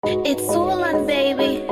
It's Sulan, baby.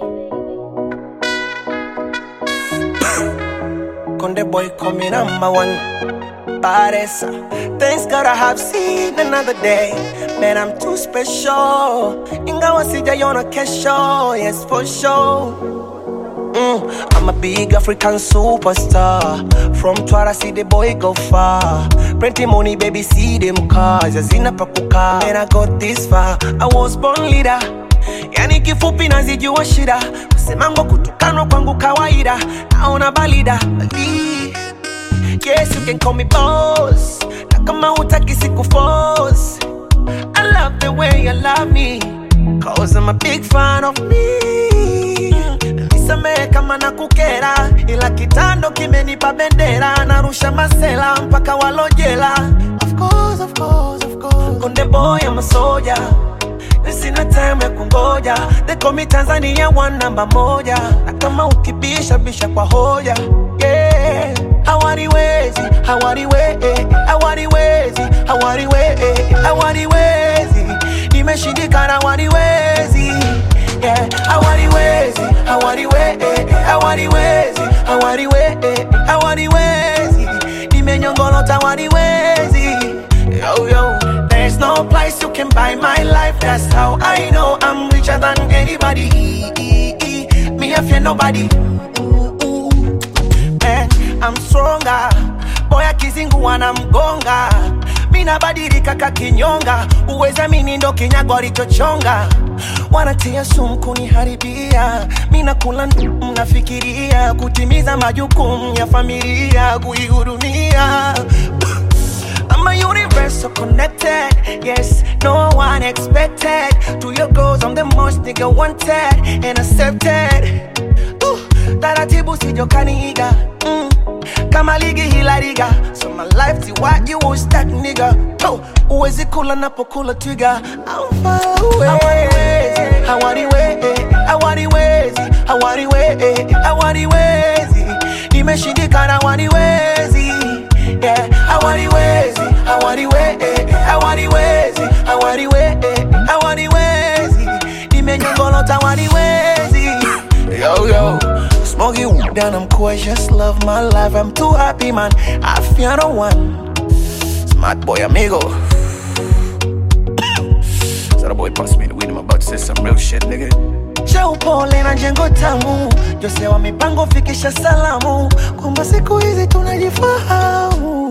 Conde boy coming number one. Paresa. Thanks God I have seen another day. Man, I'm too special. Ingawa sijaiona kesho. Yes, for sure. I'm a big African superstar. From Twara, see the boy go far. Plenty money, baby, see them cars. Yazina pakuka. And I got this far. I was born leader. Yani kifupi nazijua shida. Kusemango kutukanwa kwangu kawaida. Naona balida. Yes, you can call me boss. Na kama hutaki siku force. I love the way you love me. Cause I'm a big fan of me. Nisamehe kama nakukera. Ila kitando kimenipa bendera. Narusha masela mpaka walojela. Of course, of course, of course. Konde boy, I'm a soldier. Sina time ya kungoja. They call me Tanzania one number moja. Na kama ukibisha bisha kwa hoja. Yeah. Hawaniwezi, hawaniwezi, hawaniwezi, hawaniwezi, hawaniwezi. Nimeshindikana hawaniwezi. Yeah. Hawaniwezi, hawaniwezi, hawaniwezi, hawaniwezi, hawaniwezi. Nimenyongolota hawaniwezi. Yo, yo. There's no place you can buy my life. That's how I know I'm richer than anybody. Me, I fear nobody. Man, I'm stronger. Boy, akizingu wana mgonga. Mina badilika kakinyonga. Uweza mini ndo kinyago alichochonga. Wanatia sumu kuniharibia. Mina kula mnafikiria. Kutimiza majukumu ya familia. Kuihudumia. I'm a universal connected. Yes, no one expected. To your goals, I'm the most nigga wanted and accepted. Taratibu sijokaniiga. Kama ligi hila riga. So my life ti what you was that nigga. Uwezi kula napokula twiga. I'm far away. Hawaniwezi, hawaniwezi, hawaniwezi, hawaniwezi. Nimeshindikana hawaniwezi. Yeah, hawaniwezi, hawaniwezi, hawaniwezi, hawaniwezi, hawaniwezi. Nimenyongolota hawaniwezi. Yo, yo. Smoky down, I'm cool, I just love my life. I'm too happy, man. I fear no one. Smart boy, amigo. So the boy passed me the weed, I'm about to say some real shit, nigga. Pole na jengo tamu. Jose wa mipango fikisha salamu. Kumba siku hizi tunajifahamu.